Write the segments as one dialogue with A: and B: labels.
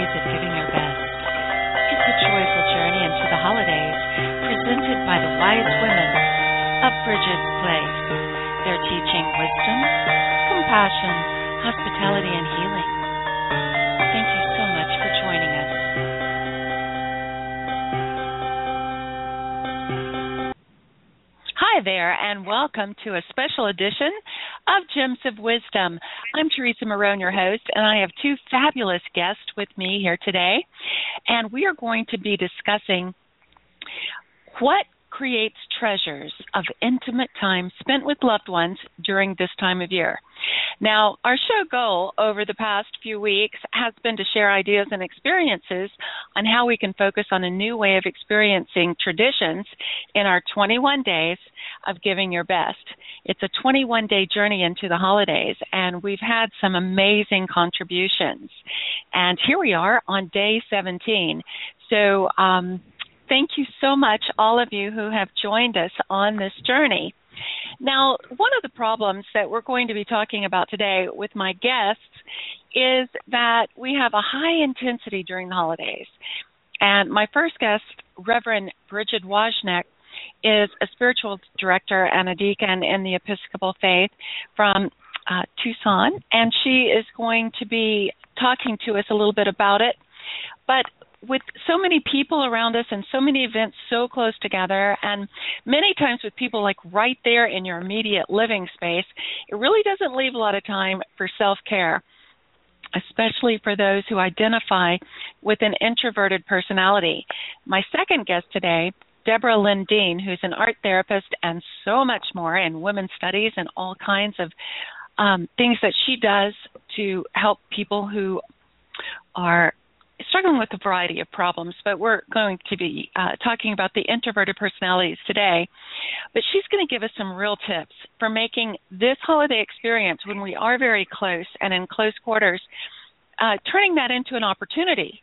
A: Days of Giving Your Best. It's a joyful journey into the holidays presented by the wise women of Bridget's Place. They're teaching wisdom, compassion, hospitality, and healing. Thank you so much for joining us. Hi there, and welcome to a special edition of Gems of Wisdom. I'm Teresa Marone, your host, and I have two fabulous guests with me here today, and we are going to be discussing what creates treasures of intimate time spent with loved ones during this time of year. Now, our show goal over the past few weeks has been to share ideas and experiences on how we can focus on a new way of experiencing traditions in our 21 days of giving your best. It's a 21-day journey into the holidays, and we've had some amazing contributions. And here we are on day 17. So thank you so much, all of you who have joined us on this journey. Now, one of the problems that we're going to be talking about today with my guests is that we have a high intensity during the holidays. And my first guest, Reverend Bridget Wozniak, is a spiritual director and a deacon in the Episcopal faith from Tucson, and she is going to be talking to us a little bit about it. But with so many people around us and so many events so close together, and many times with people like right there in your immediate living space, it really doesn't leave a lot of time for self-care, especially for those who identify with an introverted personality. My second guest today, Deborah Lynn Dean, who's an art therapist and so much more in women's studies and all kinds of things that she does to help people who are struggling with a variety of problems, but we're going to be talking about the introverted personalities today. But she's going to give us some real tips for making this holiday experience, when we are very close and in close quarters, turning that into an opportunity.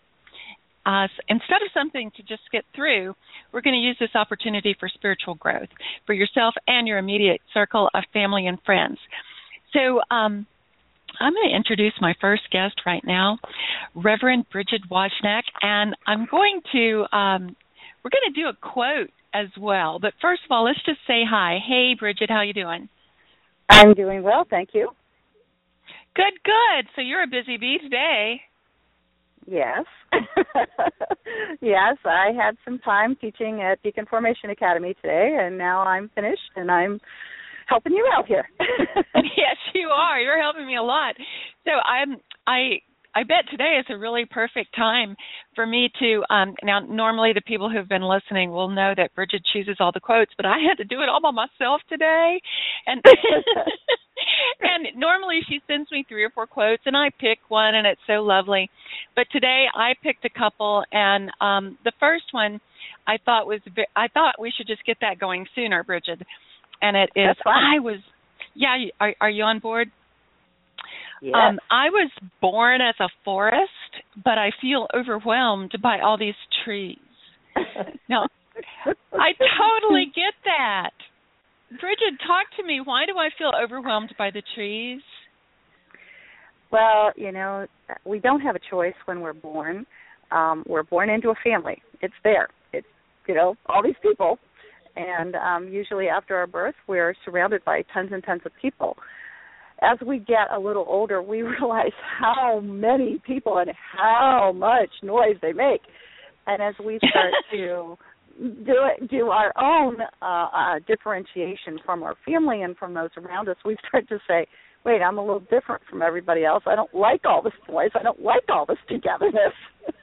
A: Instead of something to just get through, we're going to use this opportunity for spiritual growth for yourself and your immediate circle of family and friends. So I'm going to introduce my first guest right now, Reverend Bridget Wozniak, and I'm going to, we're going to do a quote as well. But first of all, let's just say hi. Hey, Bridget, how you doing?
B: I'm doing well, thank you.
A: Good, good. So you're a busy bee today.
B: Yes. Yes, I had some time teaching at Deacon Formation Academy today, and now I'm finished, and I'm helping you out here.
A: Yes, you are. You're helping me a lot. So I bet today is a really perfect time for me to, now normally the people who've been listening will know that Bridget chooses all the quotes, but I had to do it all by myself today. And and normally she sends me 3 or 4 quotes, and I pick one, and it's so lovely. But today I picked a couple, and the first one I thought we should just get that going sooner, Bridget. And it is, are you on board?
B: Yes.
A: I was born as a forest, but I feel overwhelmed by all these trees. Now, I totally get that. Bridget, talk to me. Why do I feel overwhelmed by the trees?
B: Well, we don't have a choice when we're born. We're born into a family. It's there. It's, all these people. And usually after our birth, we're surrounded by tons and tons of people. As we get a little older, we realize how many people and how much noise they make. And as we start to do our own differentiation from our family and from those around us, we start to say, wait, I'm a little different from everybody else. I don't like all this noise. I don't like all this togetherness.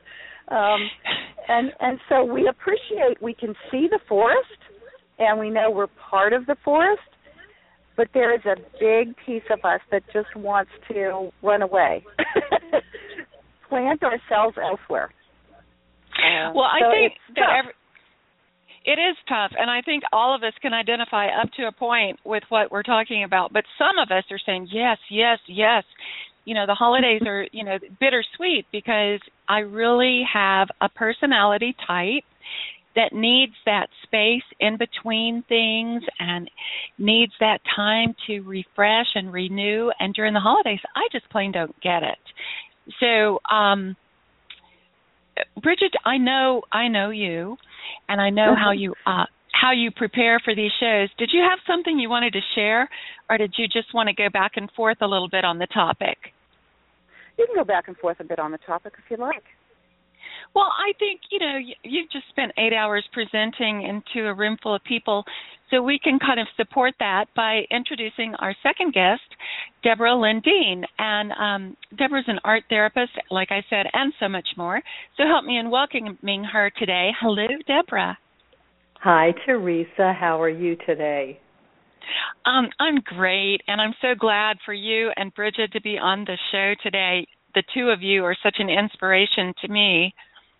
B: And so we can see the forest, and we know we're part of the forest, but there is a big piece of us that just wants to run away, plant ourselves elsewhere.
A: Well, I think that it is tough, and I think all of us can identify up to a point with what we're talking about, but some of us are saying, yes, yes, yes. The holidays are, bittersweet because I really have a personality type that needs that space in between things and needs that time to refresh and renew. And during the holidays, I just plain don't get it. So Bridget, I know you, and I know how you prepare for these shows. Did you have something you wanted to share, or did you just want to go back and forth a little bit on the topic?
B: You can go back and forth a bit on the topic if you like.
A: Well, I think, you've just spent 8 hours presenting into a room full of people, so we can kind of support that by introducing our second guest, Deborah Lindeen. And Deborah's an art therapist, like I said, and so much more. So help me in welcoming her today. Hello, Deborah.
C: Hi, Teresa. How are you today?
A: I'm great, and I'm so glad for you and Bridget to be on the show today. The two of you are such an inspiration to me.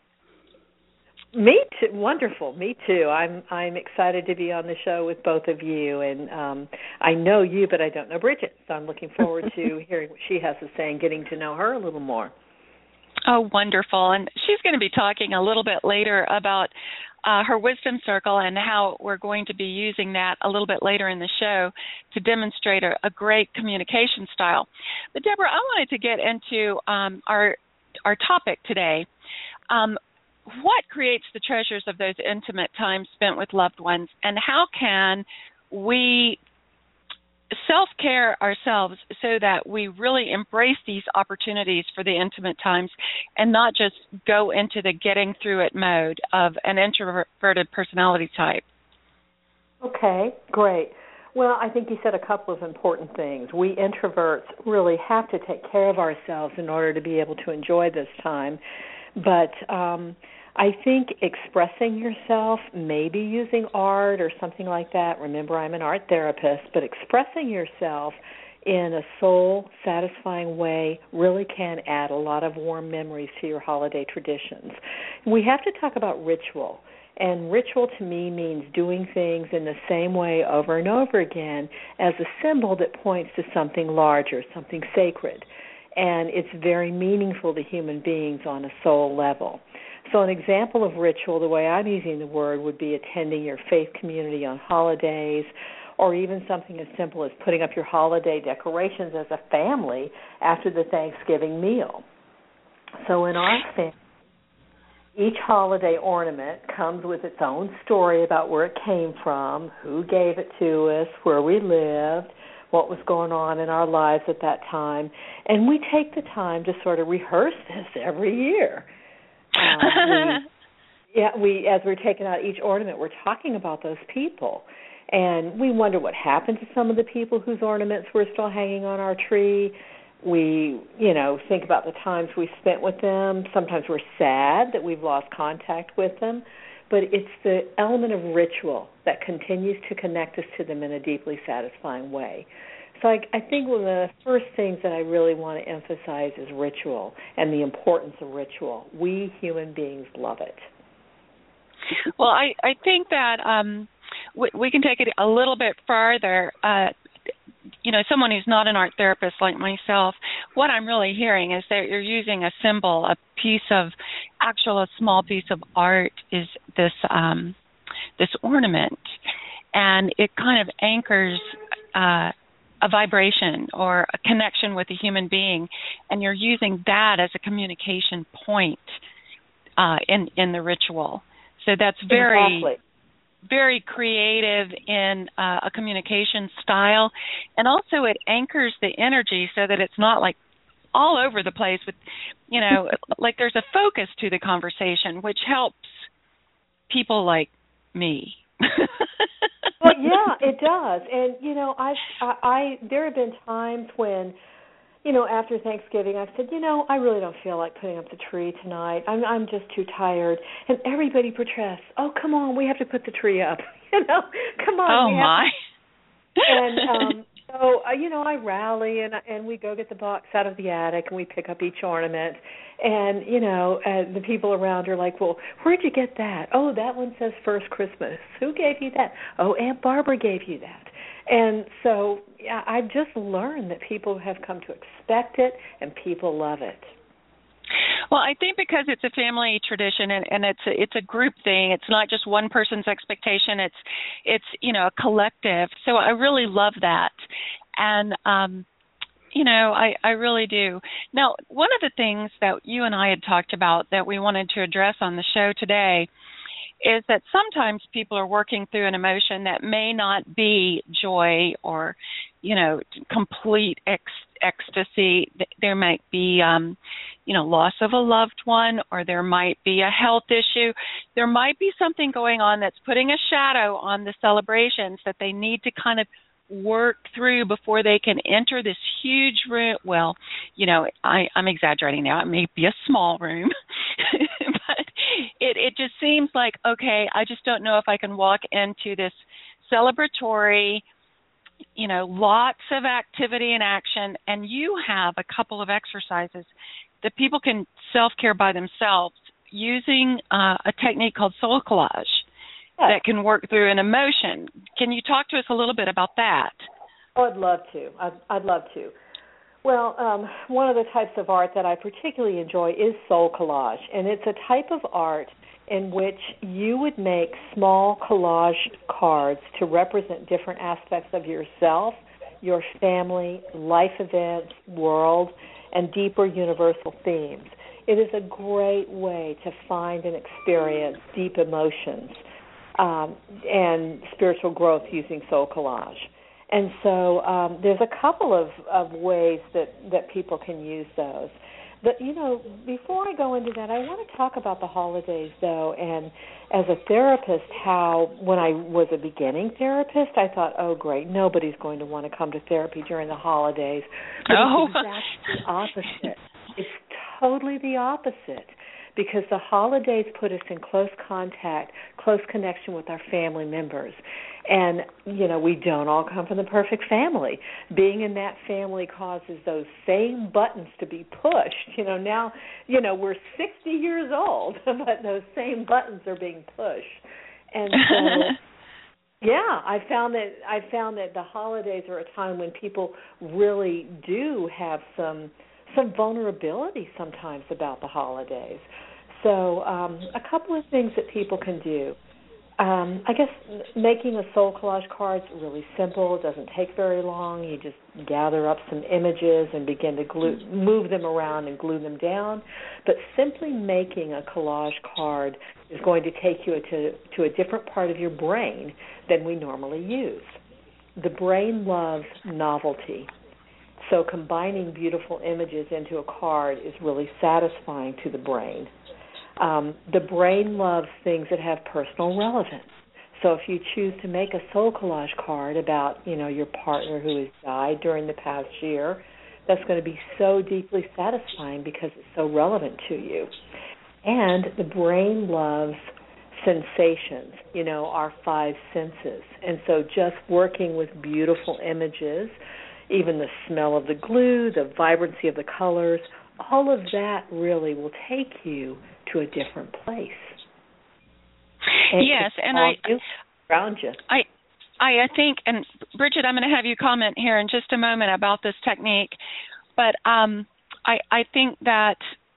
C: Me too. Wonderful. Me too. I'm excited to be on the show with both of you, and I know you, but I don't know Bridget, so I'm looking forward to hearing what she has to say and getting to know her a little more.
A: Oh, wonderful. And she's going to be talking a little bit later about her wisdom circle and how we're going to be using that a little bit later in the show to demonstrate a great communication style. But, Deborah, I wanted to get into our topic today. What creates the treasures of those intimate times spent with loved ones, and how can we self-care ourselves so that we really embrace these opportunities for the intimate times and not just go into the getting through it mode of an introverted personality type?
C: Okay, great. Well, I think you said a couple of important things. We introverts really have to take care of ourselves in order to be able to enjoy this time. But I think expressing yourself, maybe using art or something like that. Remember, I'm an art therapist, but expressing yourself in a soul-satisfying way really can add a lot of warm memories to your holiday traditions. We have to talk about ritual. And ritual to me means doing things in the same way over and over again as a symbol that points to something larger, something sacred. And it's very meaningful to human beings on a soul level. So an example of ritual, the way I'm using the word, would be attending your faith community on holidays, or even something as simple as putting up your holiday decorations as a family after the Thanksgiving meal. So in our family, each holiday ornament comes with its own story about where it came from, who gave it to us, where we lived, what was going on in our lives at that time, and we take the time to sort of rehearse this every year. As we're taking out each ornament, we're talking about those people, and we wonder what happened to some of the people whose ornaments were still hanging on our tree. We, think about the times we spent with them. Sometimes we're sad that we've lost contact with them, but it's the element of ritual that continues to connect us to them in a deeply satisfying way. So I think one of the first things that I really want to emphasize is ritual and the importance of ritual. We human beings love it.
A: Well, I think that we can take it a little bit farther. Someone who's not an art therapist like myself, what I'm really hearing is that you're using a symbol, a small piece of art is this ornament, and it kind of anchors a vibration or a connection with a human being, and you're using that as a communication point in the ritual. So that's very creative in a communication style, and also it anchors the energy so that it's not like all over the place with, like there's a focus to the conversation, which helps people like me.
C: Well, yeah, it does. And, there have been times when, after Thanksgiving, I've said, I really don't feel like putting up the tree tonight. I'm just too tired. And everybody protests, oh, come on, we have to put the tree up. Come on.
A: Oh, my.
C: So, I rally and we go get the box out of the attic and we pick up each ornament. And, the people around are like, well, where'd you get that? Oh, that one says First Christmas. Who gave you that? Oh, Aunt Barbara gave you that. And so I've just learned that people have come to expect it and people love it.
A: Well, I think because it's a family tradition and it's a group thing. It's not just one person's expectation. It's a collective. So I really love that. And I really do. Now, one of the things that you and I had talked about that we wanted to address on the show today is that sometimes people are working through an emotion that may not be joy or, complete ecstasy. There might be, loss of a loved one, or there might be a health issue. There might be something going on that's putting a shadow on the celebrations that they need to kind of work through before they can enter this huge room. Well, I'm exaggerating now. It may be a small room, but it just seems like, okay, I just don't know if I can walk into this celebratory, lots of activity and action, and you have a couple of exercises that people can self-care by themselves using a technique called soul collage that can work through an emotion. Can you talk to us a little bit about that?
C: Oh, I'd love to. I'd love to. Well, one of the types of art that I particularly enjoy is soul collage, and it's a type of art in which you would make small collage cards to represent different aspects of yourself, your family, life events, world, and deeper universal themes. It is a great way to find and experience deep emotions and spiritual growth using soul collage. And so there's a couple of ways that people can use those. But, before I go into that, I want to talk about the holidays, though, and as a therapist, how when I was a beginning therapist, I thought, oh, great, nobody's going to want to come to therapy during the holidays. But it's exactly the opposite. It's totally the opposite, because the holidays put us in close contact, close connection with our family members. And, we don't all come from the perfect family. Being in that family causes those same buttons to be pushed. Now, we're 60 years old, but those same buttons are being pushed. And so, yeah, I found that the holidays are a time when people really do have some vulnerability sometimes about the holidays. So a couple of things that people can do. I guess making a soul collage card is really simple. It doesn't take very long. You just gather up some images and begin to move them around and glue them down. But simply making a collage card is going to take you to a different part of your brain than we normally use. The brain loves novelty. So combining beautiful images into a card is really satisfying to the brain. The brain loves things that have personal relevance. So if you choose to make a soul collage card about, your partner who has died during the past year, that's going to be so deeply satisfying because it's so relevant to you. And the brain loves sensations, our five senses. And so just working with beautiful images, even the smell of the glue, the vibrancy of the colors, all of that really will take you to a different place. And
A: yes, and
C: around you.
A: I think, and Bridget, I'm going to have you comment here in just a moment about this technique, but I think that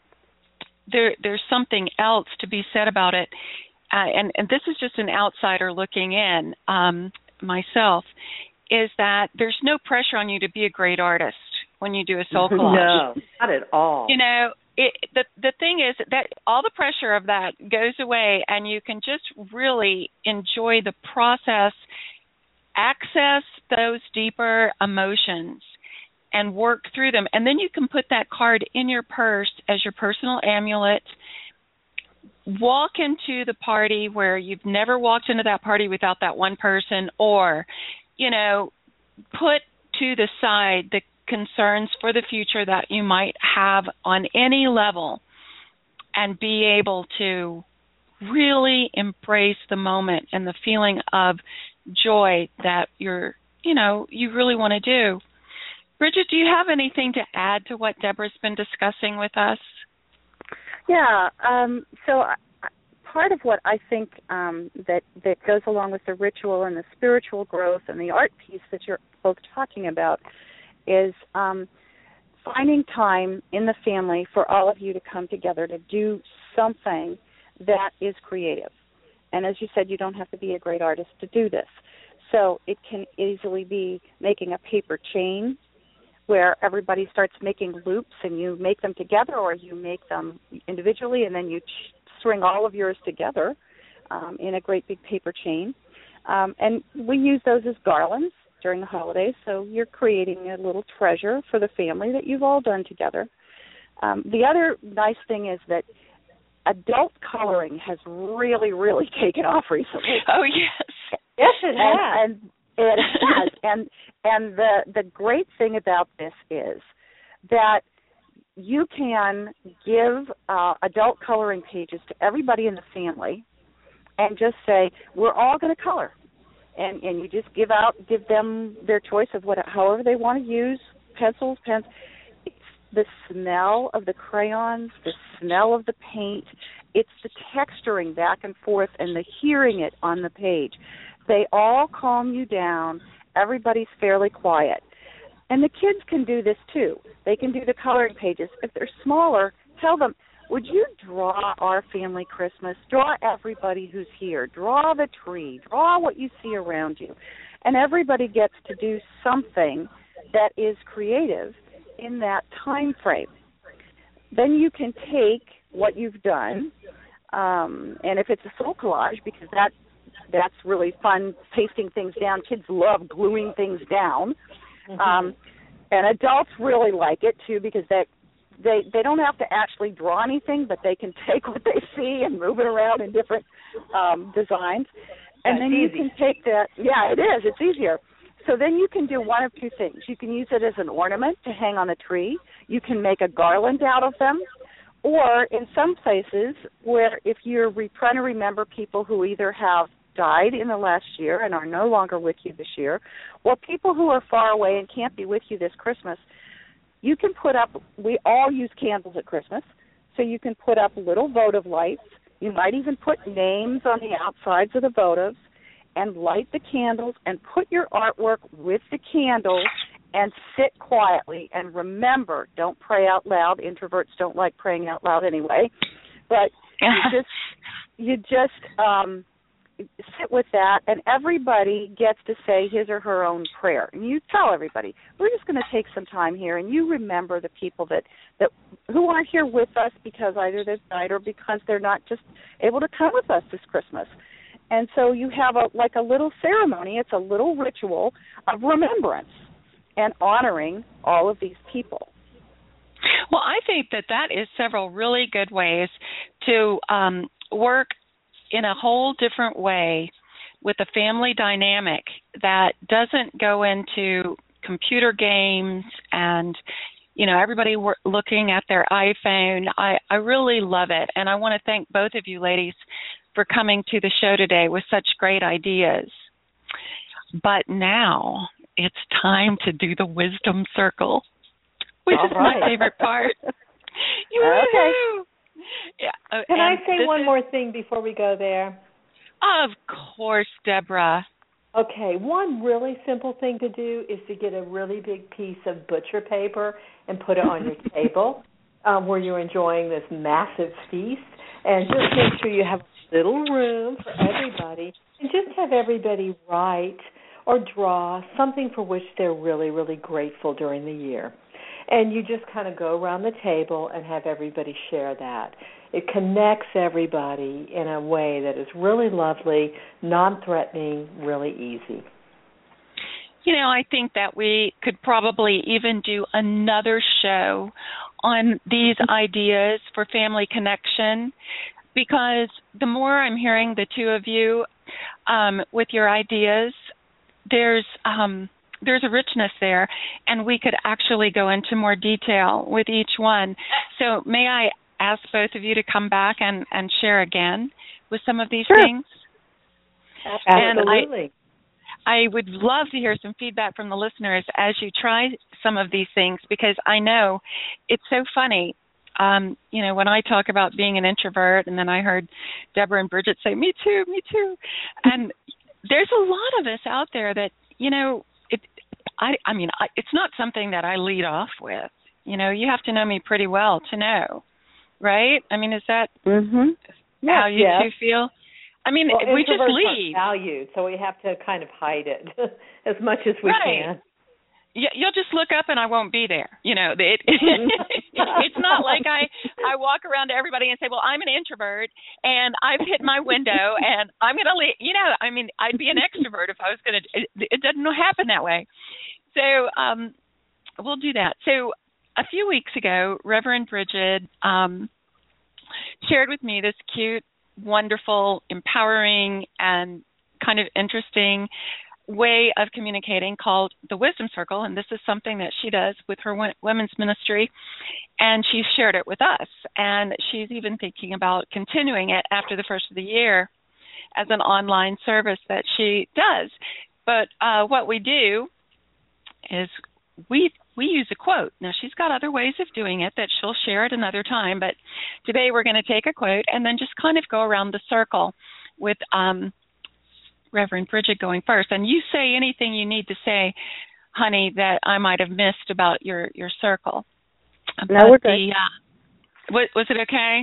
A: there's something else to be said about it, and this is just an outsider looking in myself, is that there's no pressure on you to be a great artist when you do a soul collage.
C: No, not at all.
A: The thing is that all the pressure of that goes away, and you can just really enjoy the process, access those deeper emotions, and work through them. And then you can put that card in your purse as your personal amulet, walk into the party where you've never walked into that party without that one person, or, put to the side the concerns for the future that you might have on any level, and be able to really embrace the moment and the feeling of joy that you really want to do. Bridget, do you have anything to add to what Deborah's been discussing with us?
B: Yeah, so part of what I think that goes along with the ritual and the spiritual growth and the art piece that you're both talking about is finding time in the family for all of you to come together to do something that is creative. And as you said, you don't have to be a great artist to do this. So it can easily be making a paper chain where everybody starts making loops, and you make them together or you make them individually, and then you string all of yours together in a great big paper chain. And we use those as garlands during the holidays, so you're creating a little treasure for the family that you've all done together. The other nice thing is that adult coloring has really, really taken off recently.
A: Oh, yes.
C: Yes, it has.
B: And it has. And the great thing about this is that you can give adult coloring pages to everybody in the family and just say, we're all going to color. And you just give them their choice of however they want to use, pencils, pens. It's the smell of the crayons, the smell of the paint. It's the texturing back and forth and the hearing it on the page. They all calm you down. Everybody's fairly quiet. And the kids can do this too. They can do the coloring pages. If they're smaller, tell them, would you draw our family Christmas? Draw everybody who's here. Draw the tree. Draw what you see around you. And everybody gets to do something that is creative in that time frame. Then you can take what you've done, and if it's a soul collage, because that's really fun, pasting things down. Kids love gluing things down. And adults really like it, too, because they don't have to actually draw anything, but they can take what they see and move it around in different designs. And then you can take that. Yeah, it is. It's easier. So then you can do one of two things. You can use it as an ornament to hang on a tree. You can make a garland out of them. Or in some places where if you're trying to remember people who either have died in the last year and are no longer with you this year, or people who are far away and can't be with you this Christmas, you can put up, we all use candles at Christmas, so you can put up little votive lights. You might even put names on the outsides of the votives and light the candles and put your artwork with the candles and sit quietly. And remember, don't pray out loud. Introverts don't like praying out loud anyway. But you just sit with that, and everybody gets to say his or her own prayer. And you tell everybody, we're just going to take some time here, and you remember the people that who aren't here with us because either they've died or because they're not just able to come with us this Christmas. And so you have a little ceremony. It's a little ritual of remembrance and honoring all of these people.
A: Well, I think that is several really good ways to work in a whole different way with a family dynamic that doesn't go into computer games and, everybody looking at their iPhone. I really love it, and I want to thank both of you ladies for coming to the show today with such great ideas. But now it's time to do the wisdom circle, which is my favorite part.
B: Okay.
A: Yeah.
C: Can I say one more thing before we go there?
A: Of course, Deborah.
C: Okay, one really simple thing to do is to get a really big piece of butcher paper and put it on your table where you're enjoying this massive feast. And just make sure you have a little room for everybody, and just have everybody write or draw something for which they're really, really grateful during the year. And you just kind of go around the table and have everybody share that. It connects everybody in a way that is really lovely, non-threatening, really easy.
A: I think that we could probably even do another show on these ideas for family connection, because the more I'm hearing the two of you with your ideas, there's a richness there, and we could actually go into more detail with each one. So may I ask both of you to come back and share again with some of these things?
C: Absolutely.
A: And I would love to hear some feedback from the listeners as you try some of these things, because I know it's so funny. When I talk about being an introvert, and then I heard Deborah and Bridget say, me too. And there's a lot of us out there that, it's not something that I lead off with. You have to know me pretty well to know, right? I mean, is that how you two feel? I mean,
C: well,
A: we just leave.
C: Valued, so we have to kind of hide it as much as we can.
A: you'll just look up and I won't be there. It's not like I walk around to everybody and say, well, I'm an introvert and I've hit my window and I'm going to leave. I'd be an extrovert if I was going to. It doesn't happen that way. So we'll do that. So a few weeks ago, Reverend Bridget shared with me this cute, wonderful, empowering, and kind of interesting way of communicating called the Wisdom Circle, and this is something that she does with her women's ministry, and she's shared it with us, and she's even thinking about continuing it after the first of the year as an online service that she does. But what we do is we use a quote. Now, she's got other ways of doing it that she'll share at another time, but today we're going to take a quote and then just kind of go around the circle with Reverend Bridget going first. And you say anything you need to say, honey, that I might have missed about your circle.
B: No, we're good.
A: Was it okay?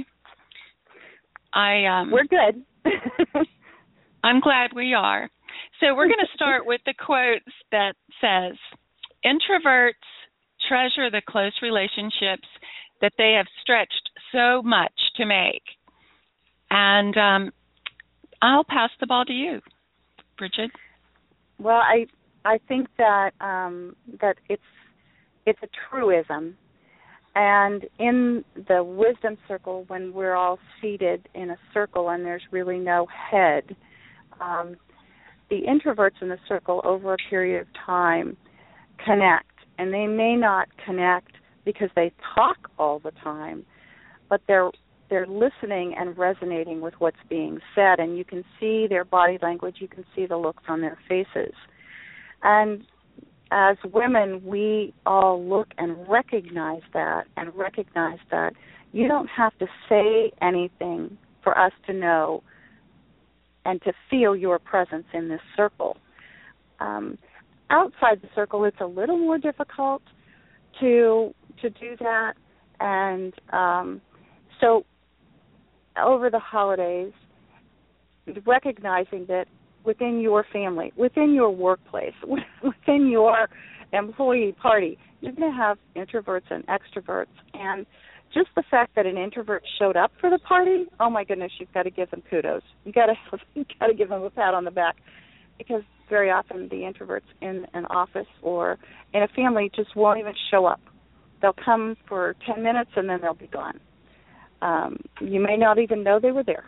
B: We're good.
A: I'm glad we are. So we're going to start with the quote that says, introverts treasure the close relationships that they have stretched so much to make. And I'll pass the ball to you, Bridget.
B: Well, I think that that it's a truism, and in the Wisdom Circle, when we're all seated in a circle and there's really no head, the introverts in the circle over a period of time connect, and they may not connect because they talk all the time, but they're listening and resonating with what's being said, and you can see their body language, you can see the looks on their faces. And as women, we all look and recognize that you don't have to say anything for us to know and to feel your presence in this circle. Outside the circle, it's a little more difficult to do that, and so over the holidays, recognizing that within your family, within your workplace, within your employee party, you're going to have introverts and extroverts, and just the fact that an introvert showed up for the party, oh my goodness, you've got to give them kudos. You got to give them a pat on the back, because very often the introverts in an office or in a family just won't even show up. They'll come for 10 minutes and then they'll be gone. You may not even know they were there.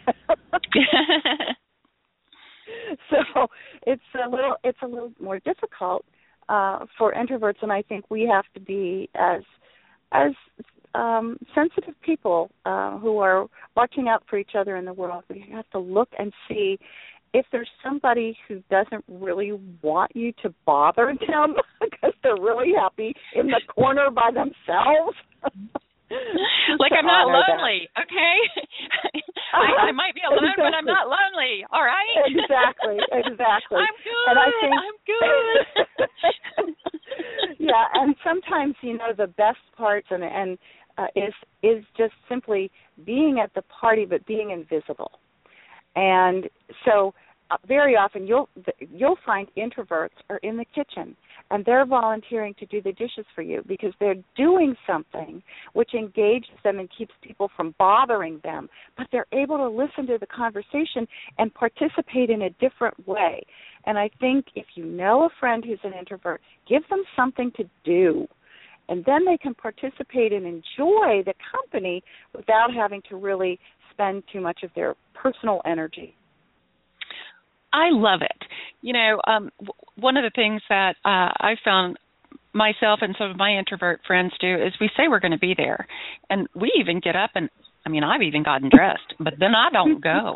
B: So it's a little more difficult for introverts, and I think we have to be as sensitive people who are watching out for each other in the world. We have to look and see if there's somebody who doesn't really want you to bother them because they're really happy in the corner by themselves.
A: Like, I'm not lonely, okay? I might be alone,
B: exactly.
A: But I'm not lonely, all right?
B: Exactly.
A: I'm good,
B: and I think,
A: I'm good.
B: Yeah, and sometimes, the best parts and is just simply being at the party but being invisible. And so very often you'll find introverts are in the kitchen and they're volunteering to do the dishes for you because they're doing something which engages them and keeps people from bothering them, but they're able to listen to the conversation and participate in a different way. And I think if you know a friend who's an introvert, give them something to do, and then they can participate and enjoy the company without having to really spend too much of their personal energy.
A: I love it. One of the things that I found myself and some of my introvert friends do is we say we're going to be there, and we even get up and, I've even gotten dressed, but then I don't go.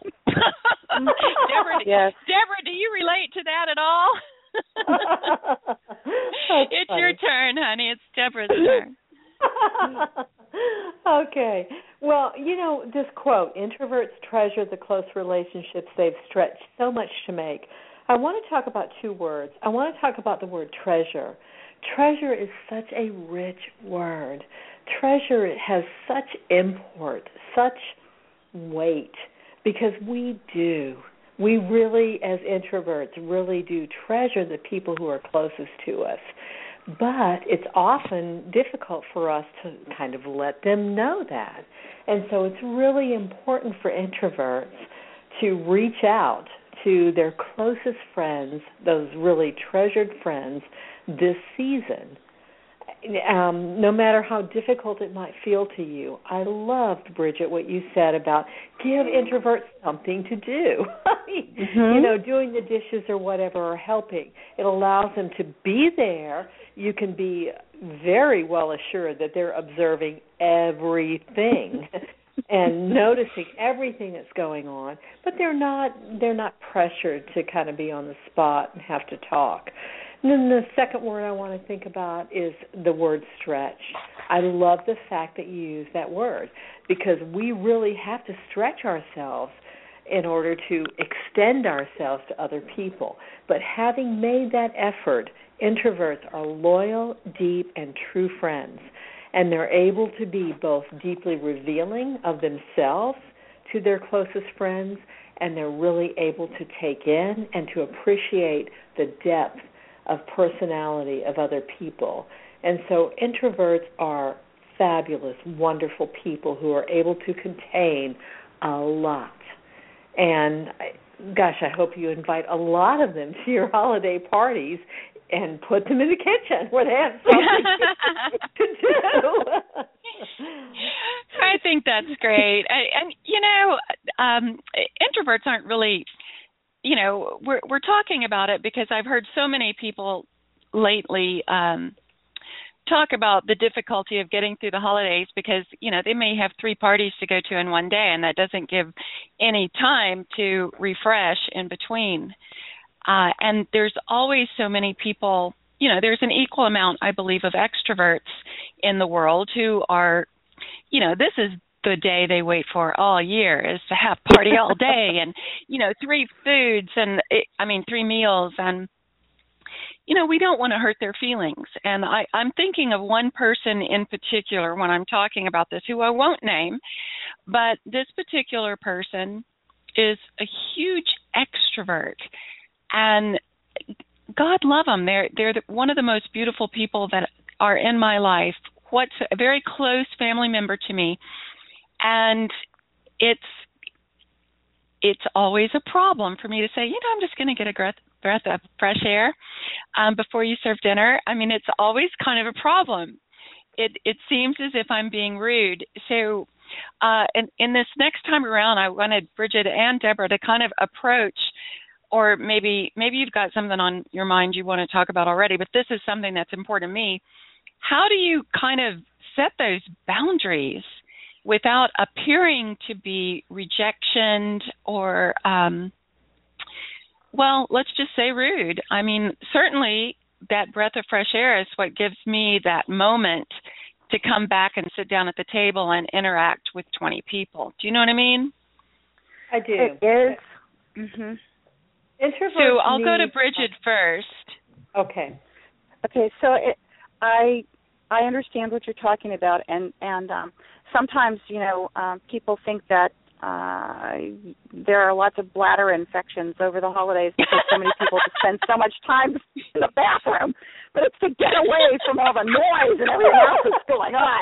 B: Yes.
A: Deborah, do you relate to that at all? It's
C: funny.
A: Your turn, honey. It's Deborah's turn.
C: Okay. Well, this quote, introverts treasure the close relationships they've stretched so much to make. I want to talk about two words. I want to talk about the word treasure. Treasure is such a rich word. Treasure has such import, such weight, because we really, as introverts, really do treasure the people who are closest to us. but it's often difficult for us to kind of let them know that. And so it's really important for introverts to reach out to their closest friends, those really treasured friends, this season. No matter how difficult it might feel to you. I loved, Bridget, what you said about give introverts something to do. You know, doing the dishes or whatever, or helping. It allows them to be there. You can be very well assured that they're observing everything and noticing everything that's going on, but they're not pressured to kind of be on the spot and have to talk. And then the second word I want to think about is the word stretch. I love the fact that you use that word because we really have to stretch ourselves in order to extend ourselves to other people. But having made that effort, introverts are loyal, deep, and true friends. And they're able to be both deeply revealing of themselves to their closest friends, and they're really able to take in and to appreciate the depth of personality of other people. And so introverts are fabulous, wonderful people who are able to contain a lot. And, gosh, I hope you invite a lot of them to your holiday parties and put them in the kitchen where they have something to do.
A: I think that's great. And you know, introverts aren't really, you know, we're talking about it because I've heard so many people lately talk about the difficulty of getting through the holidays because, you know, they may have 3 parties to go to in one day, and that doesn't give any time to refresh in between. And there's always so many people, you know, there's an equal amount, I believe, of extroverts in the world who are, you know, this is the day they wait for all year is to have party all day and, you know, 3 foods and, 3 meals. And, you know, we don't want to hurt their feelings. And I'm thinking of one person in particular when I'm talking about this who I won't name, but this particular person is a huge extrovert. And God love them. They're one of the most beautiful people that are in my life. What's a very close family member to me. And it's always a problem for me to say, you know, I'm just going to get a breath of fresh air before you serve dinner. I mean, it's always kind of a problem. It seems as if I'm being rude. So in this next time around, I wanted Bridget and Deborah to kind of approach, or maybe you've got something on your mind you want to talk about already, but this is something that's important to me. How do you kind of set those boundaries without appearing to be rejection or, let's just say rude? I mean, certainly that breath of fresh air is what gives me that moment to come back and sit down at the table and interact with 20 people. Do you know what I mean?
B: I do. It is. Mm-hmm.
A: So I'll go to Bridget first.
C: Okay.
B: So I understand what you're talking about, and sometimes, you know, people think that there are lots of bladder infections over the holidays because so many people spend so much time in the bathroom, but it's to get away from all the noise and everything else that's going on.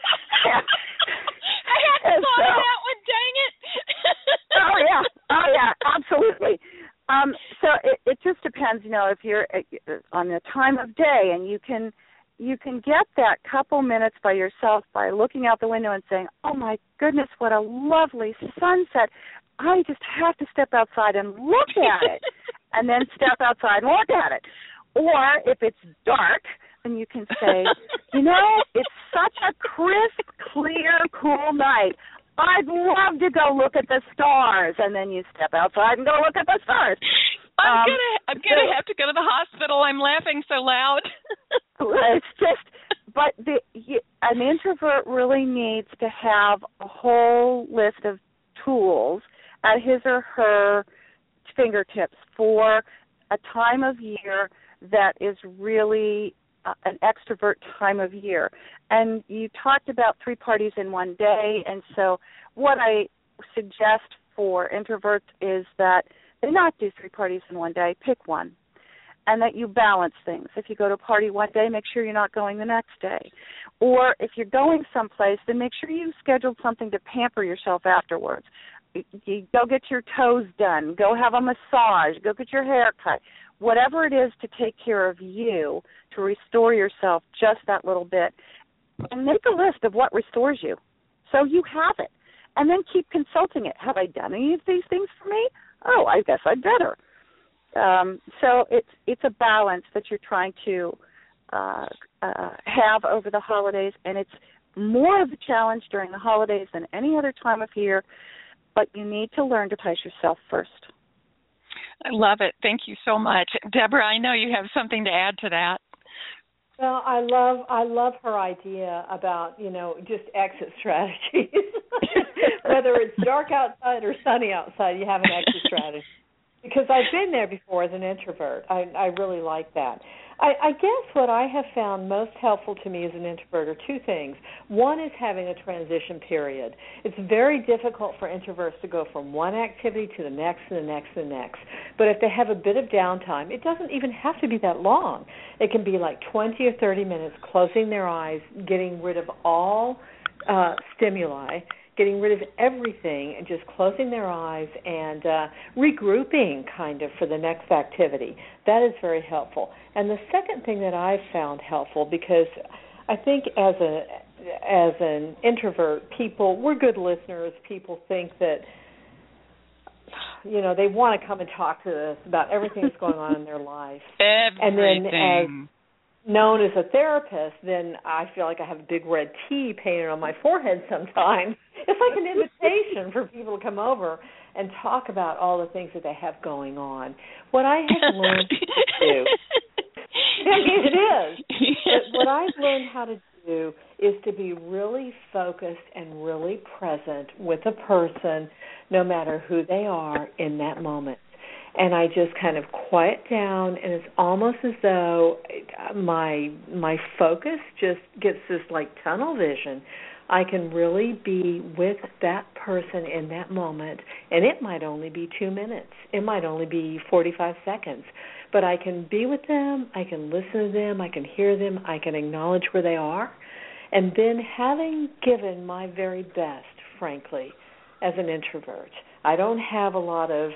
A: I hadn't thought of that one, dang it.
B: Oh yeah, absolutely. So it just depends, you know, if you're on the time of day, and you can get that couple minutes by yourself by looking out the window and saying, oh, my goodness, what a lovely sunset. I just have to step outside and look at it, and then step outside and look at it. Or if it's dark, then you can say, you know, it's such a crisp, clear, cool night. I'd love to go look at the stars, and then you step outside and go look at the stars.
A: I'm gonna have to go to the hospital. I'm laughing so loud.
B: It's just, but an introvert really needs to have a whole list of tools at his or her fingertips for a time of year that is really an extrovert time of year. And you talked about 3 parties in one day, and so what I suggest for introverts is that they not do 3 parties in one day, pick one. and that you balance things. If you go to a party one day, make sure you're not going the next day. Or if you're going someplace, then make sure you schedule something to pamper yourself afterwards. You go get your toes done, go have a massage, go get your hair cut, whatever it is to take care of you, to restore yourself just that little bit. And make a list of what restores you so you have it. And then keep consulting it. Have I done any of these things for me? Oh, I guess I'd better. So it's a balance that you're trying to have over the holidays, and it's more of a challenge during the holidays than any other time of year, but you need to learn to place yourself first.
A: I love it. Thank you so much. Deborah, I know you have something to add to that.
C: Well, I love her idea about, just exit strategies. Whether it's dark outside or sunny outside, you have an exit strategy. Because I've been there before as an introvert. I really like that. I guess what I have found most helpful to me as an introvert are two things. One is having a transition period. It's very difficult for introverts to go from one activity to the next and the next and the next. But if they have a bit of downtime, it doesn't even have to be that long. It can be like 20 or 30 minutes, closing their eyes, getting rid of all stimuli, getting rid of everything and just closing their eyes and regrouping kind of for the next activity. That is very helpful. And the second thing that I've found helpful, because I think as an introvert, we're good listeners. People think that, they want to come and talk to us about everything that's going on in their life.
A: Everything.
C: And then as known as a therapist, then I feel like I have a big red T painted on my forehead sometimes. It's like an invitation for people to come over and talk about all the things that they have going on. What I have learned to do, it is, but what I've learned how to do is to be really focused and really present with a person, no matter who they are in that moment. And I just kind of quiet down, and it's almost as though my focus just gets this like tunnel vision. I can really be with that person in that moment, and it might only be 2 minutes. It might only be 45 seconds. But I can be with them, I can listen to them, I can hear them, I can acknowledge where they are. And then having given my very best, frankly, as an introvert, I don't have a lot of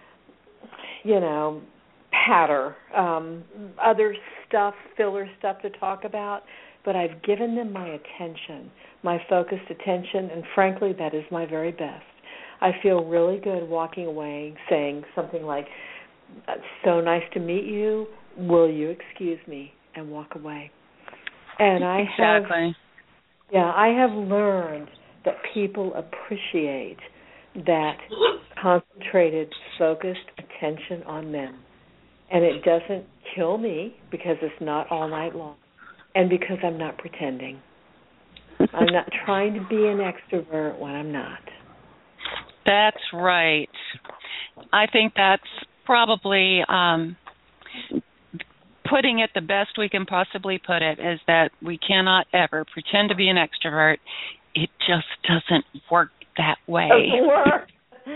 C: patter, other stuff, filler stuff to talk about, but I've given them my attention, my focused attention, and frankly, that is my very best. I feel really good walking away saying something like, so nice to meet you, will you excuse me, and walk away. And I have learned that people appreciate that concentrated, focused attention on them. And it doesn't kill me because it's not all night long and because I'm not pretending. I'm not trying to be an extrovert when I'm not.
A: That's right. I think that's probably putting it the best we can possibly put it, is that we cannot ever pretend to be an extrovert. It just doesn't work that way.
C: Doesn't work.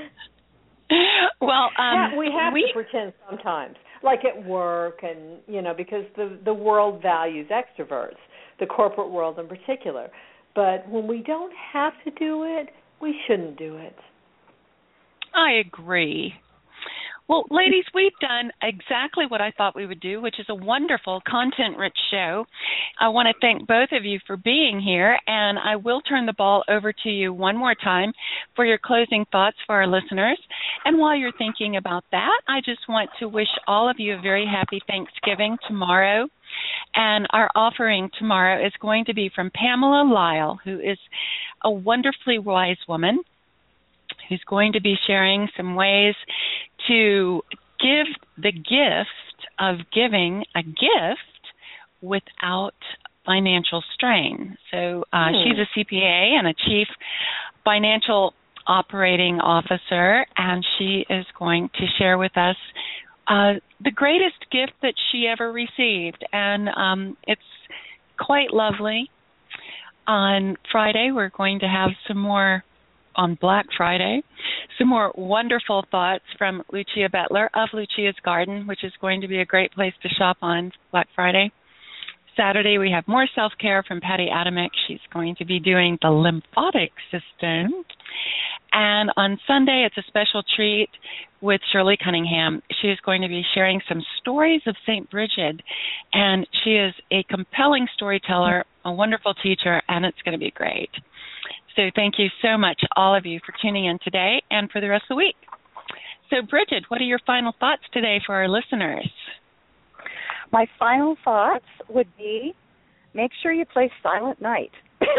A: Well,
C: we have to pretend sometimes, like at work, and because the world values extroverts, the corporate world in particular. But when we don't have to do it, we shouldn't do it.
A: I agree. Well, ladies, we've done exactly what I thought we would do, which is a wonderful, content-rich show. I want to thank both of you for being here, and I will turn the ball over to you one more time for your closing thoughts for our listeners. And while you're thinking about that, I just want to wish all of you a very happy Thanksgiving tomorrow. And our offering tomorrow is going to be from Pamela Lyle, who is a wonderfully wise woman who's going to be sharing some ways to give the gift of giving a gift without financial strain. So she's a CPA and a chief financial operating officer, and she is going to share with us the greatest gift that she ever received. And it's quite lovely. On Friday, we're going to have some more on Black Friday. Some more wonderful thoughts from Lucia Bettler of Lucia's Garden, which is going to be a great place to shop on Black Friday. Saturday, we have more self-care from Patty Adamick. She's going to be doing the lymphatic system. And on Sunday, it's a special treat with Shirley Cunningham. She is going to be sharing some stories of St. Bridget, and she is a compelling storyteller, a wonderful teacher, and it's going to be great. So thank you so much, all of you, for tuning in today and for the rest of the week. So, Bridget, what are your final thoughts today for our listeners?
B: My final thoughts would be make sure you play Silent Night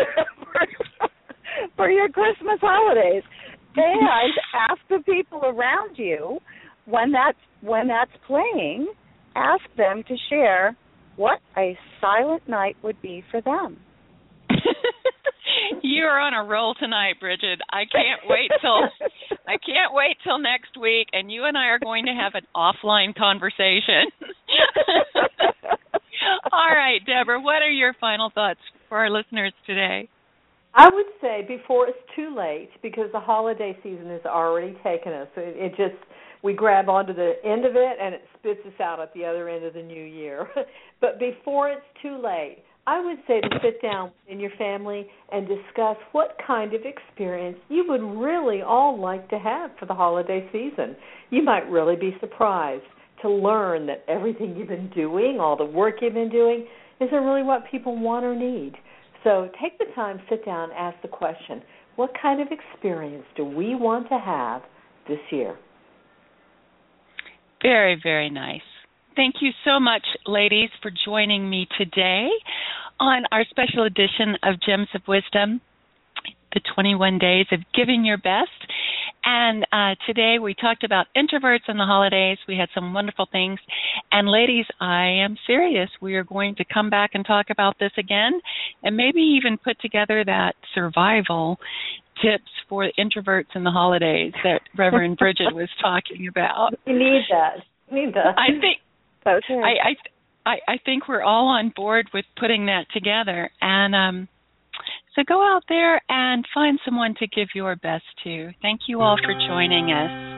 B: for your Christmas holidays. And ask the people around you when that's playing, ask them to share what a silent night would be for them.
A: You are on a roll tonight, Bridget. I can't wait till next week, and you and I are going to have an offline conversation. All right, Deborah, what are your final thoughts for our listeners today?
C: I would say before it's too late, because the holiday season has already taken us. It just, we grab onto the end of it and it spits us out at the other end of the new year. But before it's too late, I would say to sit down in your family and discuss what kind of experience you would really all like to have for the holiday season. You might really be surprised to learn that everything you've been doing, all the work you've been doing, isn't really what people want or need. So take the time, sit down, ask the question, what kind of experience do we want to have this year?
A: Very, very nice. Thank you so much, ladies, for joining me today on our special edition of Gems of Wisdom, the 21 Days of Giving Your Best. And today we talked about introverts and the holidays. We had some wonderful things. And ladies, I am serious. We are going to come back and talk about this again and maybe even put together that survival tips for introverts in the holidays that Reverend Bridget was talking about.
C: We need that.
A: I think I think we're all on board with putting that together. And so go out there and find someone to give your best to. Thank you all for joining us.